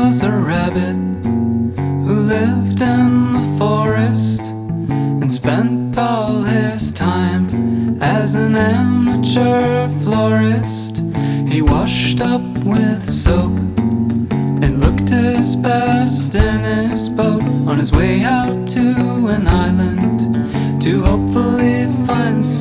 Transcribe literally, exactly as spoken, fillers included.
was a rabbit who lived in the forest and spent all his time as an amateur florist. He washed up with soap and looked his best in his boat on his way out to an island to hopefully find